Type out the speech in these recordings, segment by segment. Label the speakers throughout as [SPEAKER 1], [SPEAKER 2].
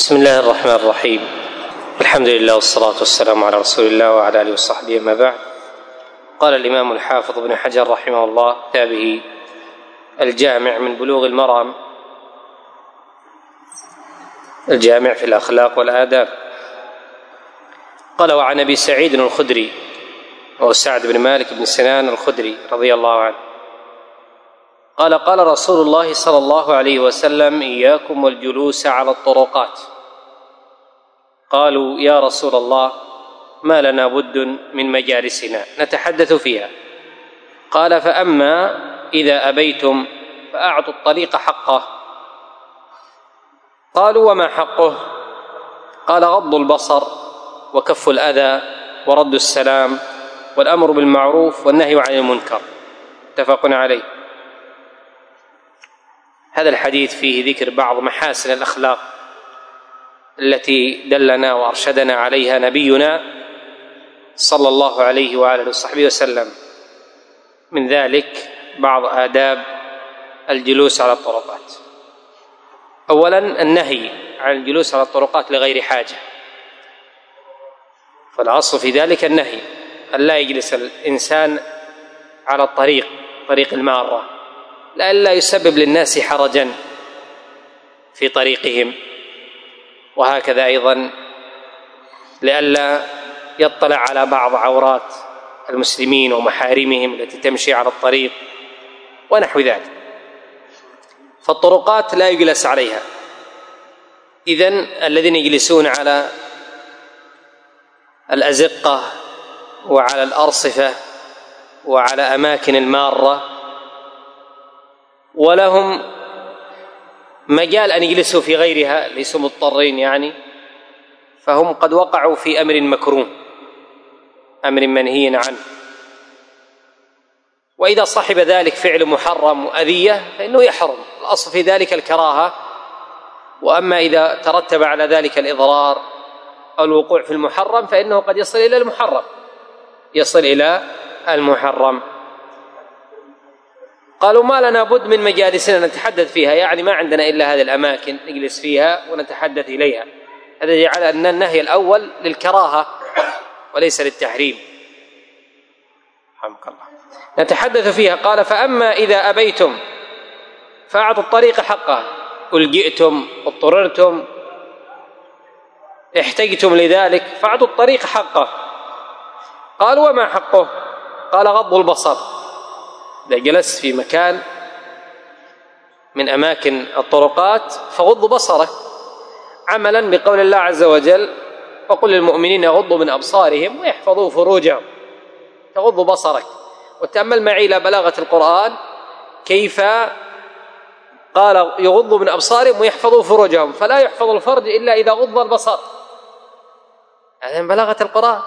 [SPEAKER 1] بسم الله الرحمن الرحيم. الحمد لله والصلاة والسلام على رسول الله وعلى آله وصحبه. أما بعد، قال الإمام الحافظ ابن حجر رحمه الله كتابه الجامع من بلوغ المرام، الجامع في الأخلاق والآداب، قال: وعن أبي سعيد الخدري وهو سعد بن مالك بن سنان الخدري رضي الله عنه قال: قال رسول الله صلى الله عليه وسلم: إياكم والجلوس على الطرقات. قالوا: يا رسول الله، ما لنا بد من مجالسنا نتحدث فيها. قال: فأما إذا أبيتم فأعطوا الطريق حقه. قالوا: وما حقه؟ قال: غض البصر وكف الأذى ورد السلام والأمر بالمعروف والنهي عن المنكر. متفق عليه. هذا الحديث فيه ذكر بعض محاسن الأخلاق التي دلنا وأرشدنا عليها نبينا صلى الله عليه وآله وصحبه وسلم، من ذلك بعض آداب الجلوس على الطرقات. أولا، النهي عن الجلوس على الطرقات لغير حاجة، فالأصل في ذلك النهي، أن لا يجلس الإنسان على الطريق، طريق المارة، لئلا يسبب للناس حرجا في طريقهم، وهكذا أيضا لئلا يطلع على بعض عورات المسلمين ومحارمهم التي تمشي على الطريق ونحو ذلك. فالطرقات لا يجلس عليها. إذن الذين يجلسون على الأزقة وعلى الأرصفة وعلى أماكن المارة ولهم مجال أن يجلسوا في غيرها، ليسوا مضطرين يعني، فهم قد وقعوا في أمر مكروه، أمر منهي عنه. وإذا صحب ذلك فعل محرم وأذية فإنه يحرم، الأصل في ذلك الكراهة. وأما إذا ترتب على ذلك الإضرار أو الوقوع في المحرم فإنه قد يصل إلى المحرم، يصل إلى المحرم. قالوا: ما لنا بد من مجالسنا نتحدث فيها، يعني ما عندنا إلا هذه الأماكن نجلس فيها ونتحدث إليها. هذا جعل أن النهي الأول للكراهة وليس للتحريم. رحمك الله. نتحدث فيها. قال: فأما إذا أبيتم فأعطوا الطريق حقه. ألجئتم، اضطررتم، احتجتم لذلك، فأعطوا الطريق حقه. قالوا: وما حقه؟ قال: غض البصر. إذا جلست في مكان من أماكن الطرقات فغض بصرك، عملا بقول الله عز وجل: وقل للمؤمنين يغضوا من أبصارهم ويحفظوا فروجهم. تغض بصرك. وتأمل معي إلى بلاغة القرآن كيف قال يغضوا من أبصارهم ويحفظوا فروجهم، فلا يحفظ الفرج إلا إذا غض البصر. هذا من بلاغة القرآن.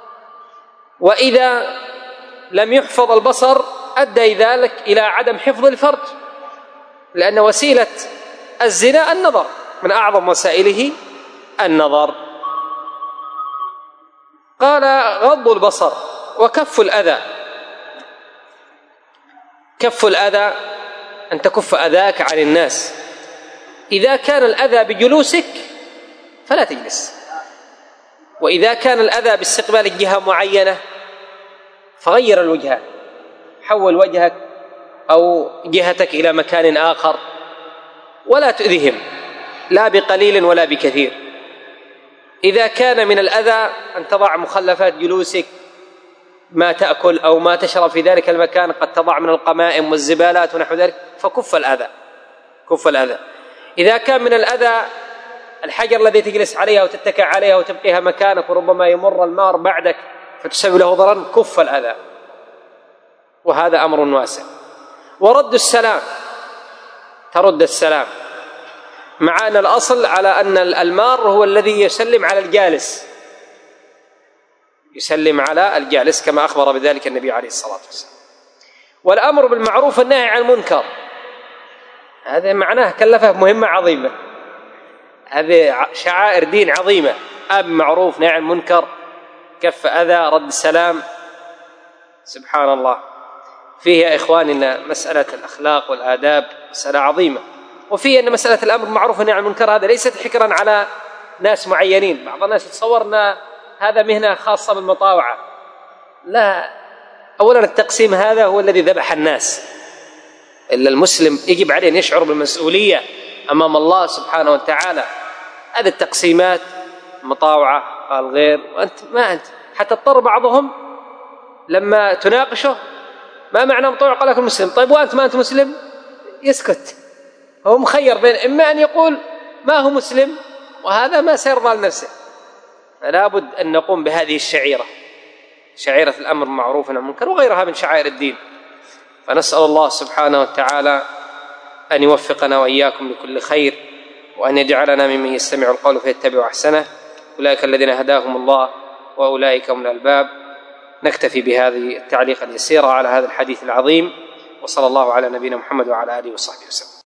[SPEAKER 1] وإذا لم يحفظ البصر أدى ذلك إلى عدم حفظ الفرج، لأن وسيلة الزنا النظر، من أعظم وسائله النظر. قال: غض البصر وكف الأذى. كف الأذى أن تكف أذاك عن الناس. إذا كان الأذى بجلوسك فلا تجلس، وإذا كان الأذى باستقبال الجهة معينة فغير الوجهة، حول وجهك أو جهتك إلى مكان آخر، ولا تؤذهم لا بقليل ولا بكثير. إذا كان من الأذى أن تضع مخلفات جلوسك، ما تأكل أو ما تشرب في ذلك المكان، قد تضع من القمائم والزبالات ونحو ذلك، فكف الأذى، كف الأذى. إذا كان من الأذى الحجر الذي تجلس عليها وتتكئ عليها وتبقيها مكانك وربما يمر المار بعدك فتسبب له ضررا، كف الأذى، وهذا أمر واسع. ورد السلام، ترد السلام، مع أن الأصل على أن المار هو الذي يسلم على الجالس، يسلم على الجالس كما أخبر بذلك النبي عليه الصلاة والسلام. والأمر بالمعروف والنهي عن المنكر، هذا معناه كلفه مهمة عظيمة، هذه شعائر دين عظيمة. أمر معروف، نهي عن المنكر، كف أذى، رد السلام. سبحان الله. فيه يا إخواننا مسألة الأخلاق والآداب مسألة عظيمة، وفيه أن مسألة الأمر بالمعروف والنهي عن المنكر هذا ليست حكرا على ناس معينين. بعض الناس يتصورنا هذا مهنة خاصة بالمطاوعة، لا. أولا التقسيم هذا هو الذي ذبح الناس. إلا المسلم يجب عليه أن يشعر بالمسؤولية أمام الله سبحانه وتعالى. هذه التقسيمات مطاوعة قال غير، وأنت ما أنت حتى اضطر بعضهم لما تناقشه ما معنى مطوع قال لك المسلم. طيب وأنت ما أنت مسلم؟ يسكت. هو مخير بين إما أن يقول ما هو مسلم، وهذا ما سيرضى لنفسه. فلا بد أن نقوم بهذه الشعيرة، شعيرة الأمر بالمعروف والنهي عن المنكر وغيرها من شعائر الدين. فنسأل الله سبحانه وتعالى أن يوفقنا وإياكم لكل خير، وأن يجعلنا ممن يستمع القول فيتبع أحسنه. أولئك الذين هداهم الله وأولئك هم الألباب. نكتفي بهذه التعليق اليسيرة على هذا الحديث العظيم، وصلى الله على نبينا محمد وعلى آله وصحبه وسلم.